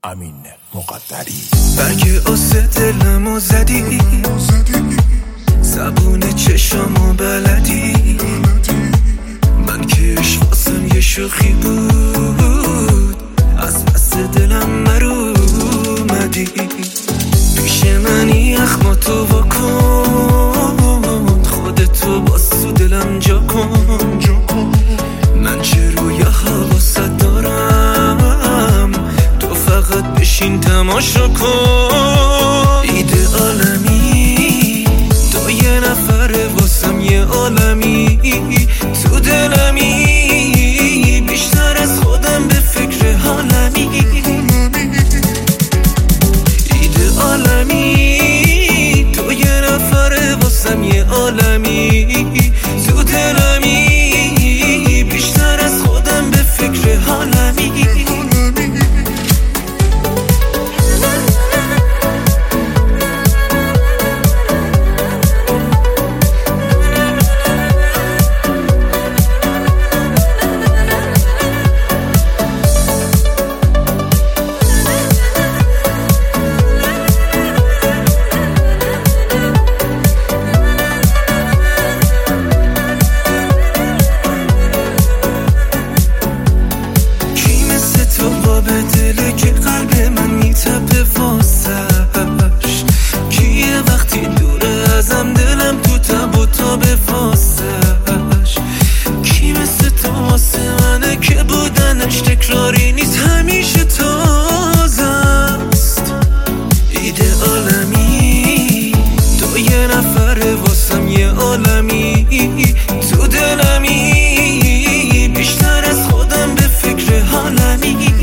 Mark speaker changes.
Speaker 1: امین مقدری.
Speaker 2: برگ آسه دلمو زدی، زبون چشامو بلدی، من که عشق واسم یه شوخی بود، از پس دلم مرو اومدی، پیش منی اخماتو واکن، خودتو باز تو دلم جا کن، من چه روی حواست دارم، تو فقط بشین تماشا کن. ایده عالمی تو یه نفره واسم یه عالمی، تو دلمی بیشتر از خودم به فکر حالمی. ایده عالمی تو یه نفره واسم یه عالمی، تو دلمی بیشتر از خودم به فکر حالمی. به دله که قلب من میتپه واسش، کیه وقتی دوره ازم دلم تو تب و تابه واسش، کی مثل تو واسه منه که بودنش تکراری نیست همیشه تازه است. ایده عالمی تو یه نفره واسم یه عالمی، تو دلمی بیشتر از خودم به فکر حالمی.